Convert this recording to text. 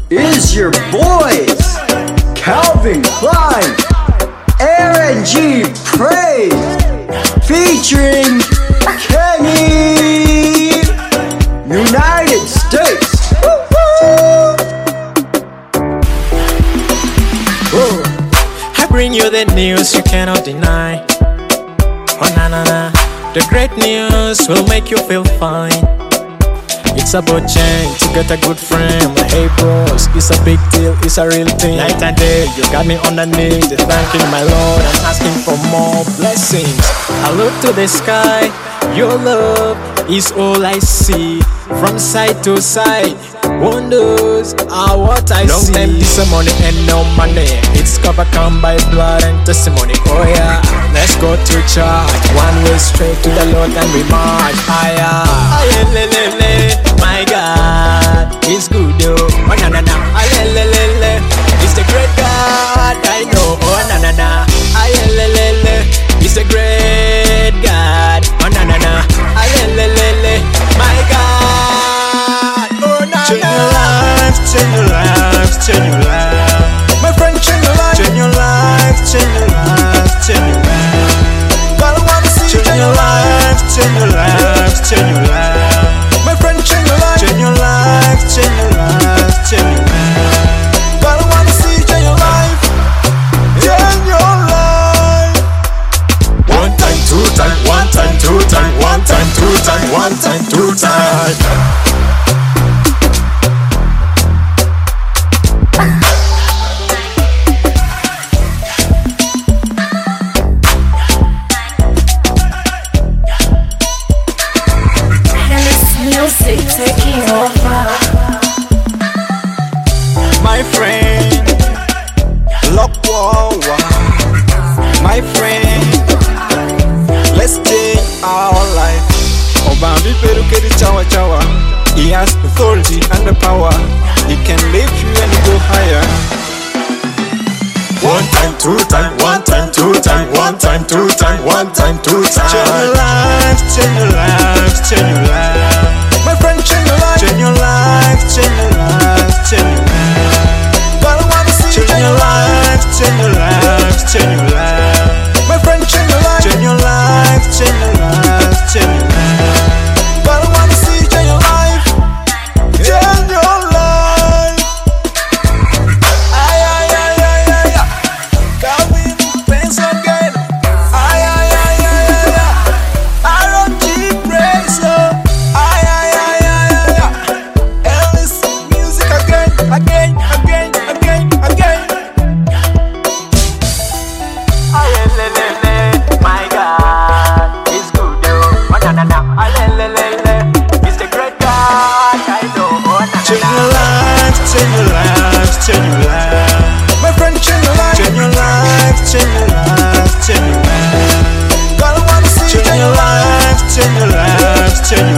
is your boys, Calvin Klein, Aaron G. Praise, featuring Kenny, United States. I bring you the news you cannot deny. Oh na na na, the great news will make you feel fine. It's about change to get a good friend. Hey bros, it's a big deal, it's a real thing. Night and day, you got me on the knees, thanking my Lord and asking for more blessings. I look to the sky, your love is all I see. From side to side, wonders are what I see. Long time testimony and no money. It's overcome by blood and testimony. Oh yeah, let's go to church. One way straight to the Lord and we march higher. My God, He's good oh. Oh na na na, He's the great God I know. Oh na na na, He's the great God. Oh na na na, my God. Oh na na. Change your life, change your life, change your life. My friend, change your life, change your life, change your life, change your life. God, I wanna see you change your life, change your life, change your life. My friend, change your life, change your life, change your life, change your life. God, I wanna see you change your life, change your life. One time, two time, one time, two time, one time, two time, one time, two time. Music taking over. My friend, lock wow. My friend, let's change our life. Obambi Perukeri Chawa Chawa. He has authority and the power. He can lift you and go higher. One time, two time, one time, two time, one time, two time, one time, two time. Change your life, change your life, change your life. My friend, change your life, change your life, change your life, change your life. God, I wanna see you change your life, change your life, change your life. My friend, change your life, change your life, change your life, change your life. God, I wanna see you change your life, change your life. Ay ay ay ay ay ay. Calvin, pensa again. Ay ay ay ay ay ay. Aaron G. Praise. Again, again, again, again. My God, He's good, oh. Oh na na na, He's the great God I know. Oh na na na. Change your life, change your life, change your life. My friend, change your life, change your life, change your life, change your life. God, I wanna see you change your life, change your life, change your life.